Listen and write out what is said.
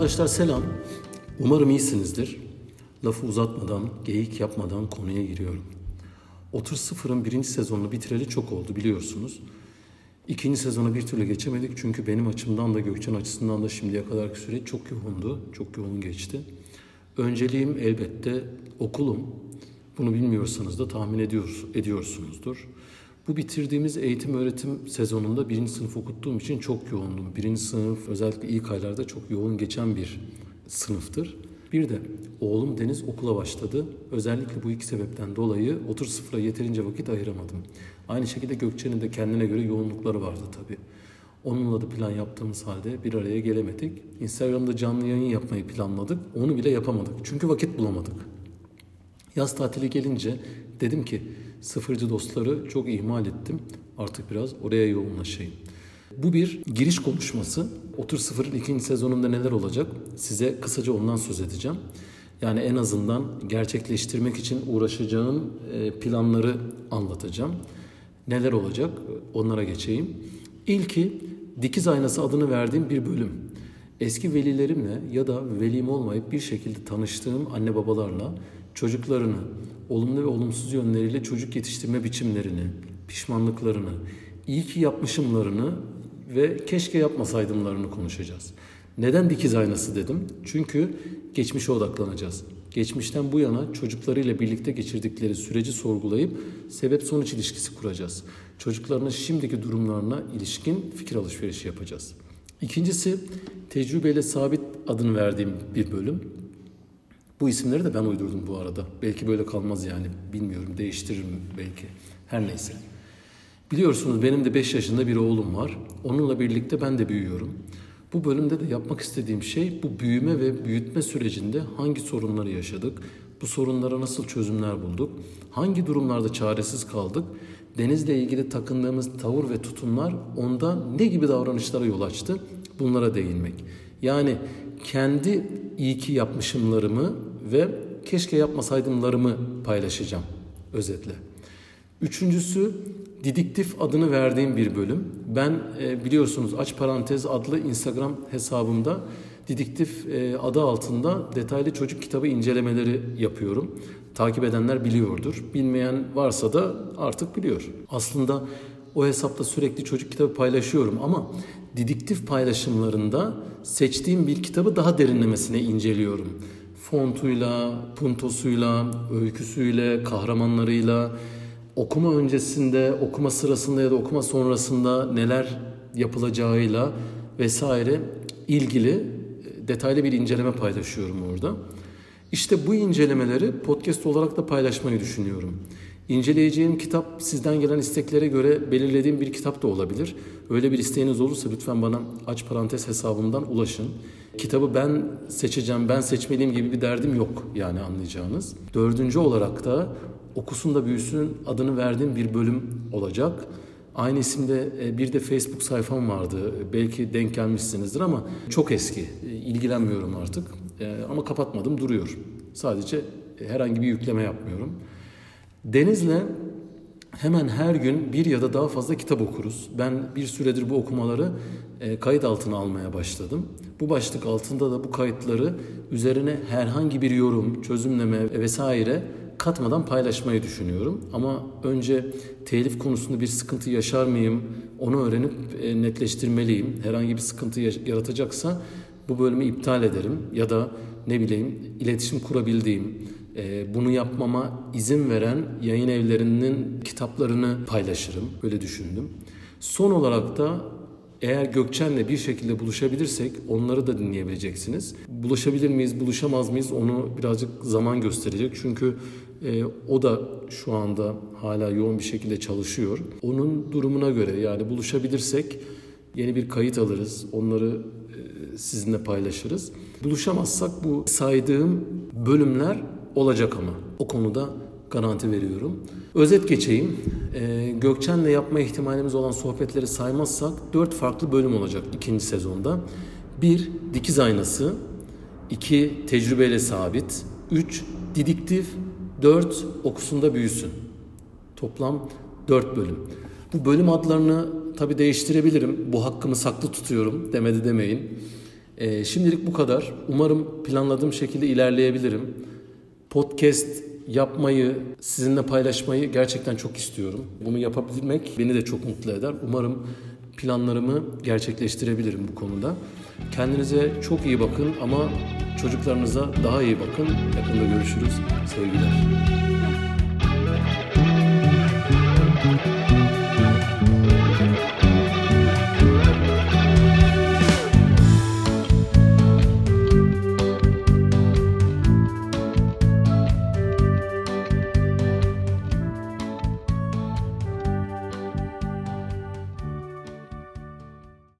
Arkadaşlar selam. Umarım iyisinizdir. Lafı uzatmadan, geyik yapmadan konuya giriyorum. Otur Sıfır'ın 1. sezonunu bitireli çok oldu biliyorsunuz. 2. sezona bir türlü geçemedik çünkü benim açımdan da Gökçen açısından da şimdiye kadarki süreç çok yoğundu. Çok yoğun geçti. Önceliğim elbette okulum. Bunu bilmiyorsanız da tahmin ediyorsunuzdur. Bu bitirdiğimiz eğitim öğretim sezonunda 1. sınıf okuttuğum için çok yoğundum. 1. sınıf özellikle ilk aylarda çok yoğun geçen bir sınıftır. Bir de oğlum Deniz okula başladı. Özellikle bu iki sebepten dolayı Otur Sıfır'a yeterince vakit ayıramadım. Aynı şekilde Gökçen'in de kendine göre yoğunlukları vardı tabii. Onunla da plan yaptığımız halde bir araya gelemedik. Instagram'da canlı yayın yapmayı planladık. Onu bile yapamadık. Çünkü vakit bulamadık. Yaz tatili gelince dedim ki sıfırcı dostları çok ihmal ettim. Artık biraz oraya yoğunlaşayım. Bu bir giriş konuşması. Otur Sıfır'ın 2. sezonunda neler olacak? Size kısaca ondan söz edeceğim. Yani en azından gerçekleştirmek için uğraşacağım planları anlatacağım. Neler olacak? Onlara geçeyim. İlki Dikiz Aynası adını verdiğim bir bölüm. Eski velilerimle ya da velim olmayıp bir şekilde tanıştığım anne babalarla çocuklarını, olumlu ve olumsuz yönleriyle çocuk yetiştirme biçimlerini, pişmanlıklarını, iyi ki yapmışımlarını ve keşke yapmasaydımlarını konuşacağız. Neden dikiz aynası dedim? Çünkü geçmişe odaklanacağız. Geçmişten bu yana çocuklarıyla birlikte geçirdikleri süreci sorgulayıp sebep-sonuç ilişkisi kuracağız. Çocuklarının şimdiki durumlarına ilişkin fikir alışverişi yapacağız. İkincisi, Tecrübeyle Sabit adını verdiğim bir bölüm. Bu isimleri de ben uydurdum bu arada. Belki böyle kalmaz yani. Bilmiyorum, değiştiririm belki. Her neyse. Biliyorsunuz benim de 5 yaşında bir oğlum var. Onunla birlikte ben de büyüyorum. Bu bölümde de yapmak istediğim şey bu büyüme ve büyütme sürecinde hangi sorunları yaşadık, bu sorunlara nasıl çözümler bulduk, hangi durumlarda çaresiz kaldık, Deniz'le ilgili takındığımız tavır ve tutumlar onda ne gibi davranışlara yol açtı, bunlara değinmek. Yani kendi iyi ki yapmışımlarımı ve keşke yapmasaydımlarımı paylaşacağım özetle. Üçüncüsü Didiktif adını verdiğim bir bölüm. Ben biliyorsunuz Aç Parantez adlı Instagram hesabımda Didiktif adı altında detaylı çocuk kitabı incelemeleri yapıyorum. Takip edenler biliyordur. Bilmeyen varsa da artık biliyor. Aslında o hesapta sürekli çocuk kitabı paylaşıyorum ama Didiktif paylaşımlarında seçtiğim bir kitabı daha derinlemesine inceliyorum. Fontuyla, puntosuyla, öyküsüyle, kahramanlarıyla, okuma öncesinde, okuma sırasında ya da okuma sonrasında neler yapılacağıyla vesaire ilgili detaylı bir inceleme paylaşıyorum orada. İşte bu incelemeleri podcast olarak da paylaşmayı düşünüyorum. İnceleyeceğim kitap sizden gelen isteklere göre belirlediğim bir kitap da olabilir. Öyle bir isteğiniz olursa lütfen bana Aç Parantez hesabımdan ulaşın. Kitabı ben seçeceğim, ben seçmeliyim gibi bir derdim yok yani anlayacağınız. 4. olarak da Okusun da Büyüsün adını verdiğim bir bölüm olacak. Aynı isimde bir de Facebook sayfam vardı. Belki denk gelmişsinizdir ama çok eski. İlgilenmiyorum artık. Ama kapatmadım, duruyor. Sadece herhangi bir yükleme yapmıyorum. Deniz'le hemen her gün bir ya da daha fazla kitap okuruz. Ben bir süredir bu okumaları kayıt altına almaya başladım. Bu başlık altında da bu kayıtları üzerine herhangi bir yorum, çözümleme vesaire katmadan paylaşmayı düşünüyorum. Ama önce telif konusunda bir sıkıntı yaşar mıyım? Onu öğrenip netleştirmeliyim. Herhangi bir sıkıntı yaratacaksa bu bölümü iptal ederim. Ya da ne bileyim iletişim kurabildiğim, bunu yapmama izin veren yayın evlerinin kitaplarını paylaşırım. Böyle düşündüm. Son olarak da eğer Gökçen'le bir şekilde buluşabilirsek onları da dinleyebileceksiniz. Buluşabilir miyiz, buluşamaz mıyız onu birazcık zaman gösterecek. Çünkü o da şu anda hala yoğun bir şekilde çalışıyor. Onun durumuna göre yani buluşabilirsek yeni bir kayıt alırız. Onları sizinle paylaşırız. Buluşamazsak bu saydığım bölümler olacak ama o konuda garanti veriyorum. Özet geçeyim. Gökçen'le yapma ihtimalimiz olan sohbetleri saymazsak 4 farklı bölüm olacak 2. sezonda. 1. Dikiz Aynası. 2. Tecrübeyle Sabit. 3. Didiktif. 4. Okusun da Büyüsün. Toplam 4 bölüm. Bu bölüm adlarını tabii değiştirebilirim. Bu hakkımı saklı tutuyorum demedi demeyin. Şimdilik bu kadar. Umarım planladığım şekilde ilerleyebilirim. Podcast yapmayı, sizinle paylaşmayı gerçekten çok istiyorum. Bunu yapabilmek beni de çok mutlu eder. Umarım planlarımı gerçekleştirebilirim bu konuda. Kendinize çok iyi bakın ama çocuklarınıza daha iyi bakın. Yakında görüşürüz. Sevgiler.